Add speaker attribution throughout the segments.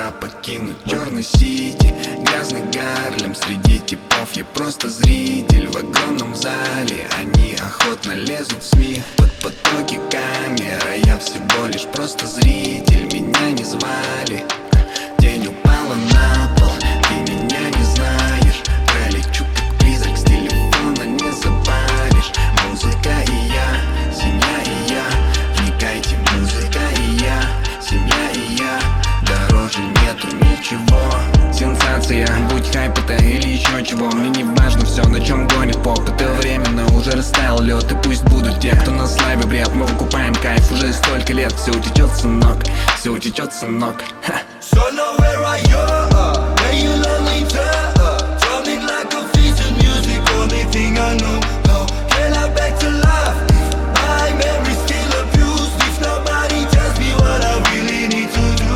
Speaker 1: пора покинуть черный сити. Грязный Гарлем, среди типов я просто зритель. В огромном зале они охотно лезут в СМИ. Под потоки камер, а я всего лишь просто зритель. Меня не звали, тень упала на пол. Ты меня не знаешь, пролечу как призрак, с телефона не запалишь. Музыка и я, семья и я. Вникайте, музыка и я, семья и я. Дороже нету ничего. Сенсация, будь хайп это или еще чего. Мне не важно все, на чем гонит поп. Это временно, уже растаял лед. И пусть будут те, кто на славе бред. Мы выкупаем кайф уже столько лет. Все утечет, сынок, все утечет, сынок.
Speaker 2: So now where are you? Where you lonely turn? Turning like a piece of music, only thing I know. How can I back to life? My memory still abused. If nobody tells me what I really need to do.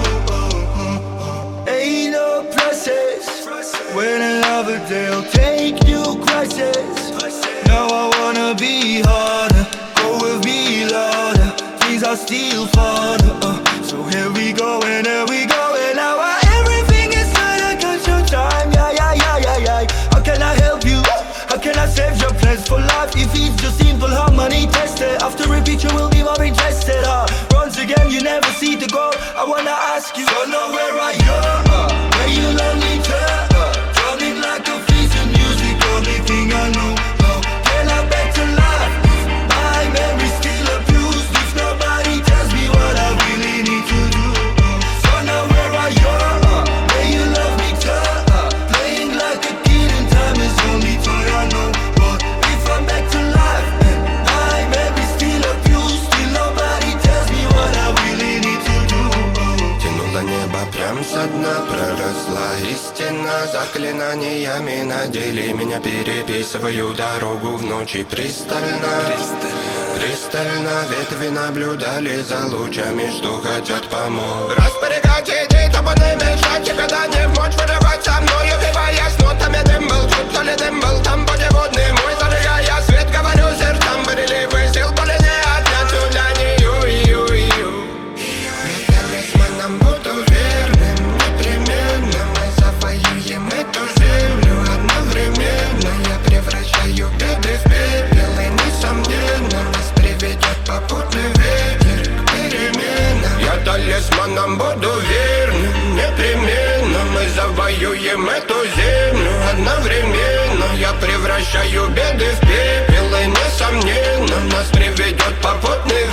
Speaker 2: Ain't no process when another day'll take new crisis. Now I wanna be harder, go with me louder. Things are still farther. So here we go and here we go. Everything is fine, I got your time. Yeah. How can I help you? How can I save your plans for life? If it's just simple harmony tested, after a picture will be more interested. Once again, you never see the goal. I wanna ask you, so now where are you? Where you lonely turn? Turning like a piece of music, only thing I know. How can I back to life? My memory still abused. If nobody tells me what I really need to do. So now where are you? Where you love me turn? Playing like a kid and time is only toy I know. But if I'm back to life, my memory still abused. Still nobody tells me what I really need to do.
Speaker 3: Тянуло небо прям со дна, проросла истина. Заклинаниями надели меня, переписываю дорогу в ночи пристально. Пристально ветви наблюдали за лучами, что хотят помочь. Распорягать идей, чтобы не мешать, когда не в мочь вырывать со мной. Убиваясь нотами, дым был тут, то ли дым был там, путеводный мой. Зажигая свет, говорю сердцам, переливы сил, боли не отнять сюда, не ю-ю-ю. Я талисманом буду верным, непременно мы завоюем эту землю. Одновременно я превращаю беды в пепел, и несомненно нас приведет попутный ветер к переменам. Я талисманом буду верным, непременно мы завоюем эту землю. Одновременно я превращаю беды в пепел, и несомненно нас приведет попутный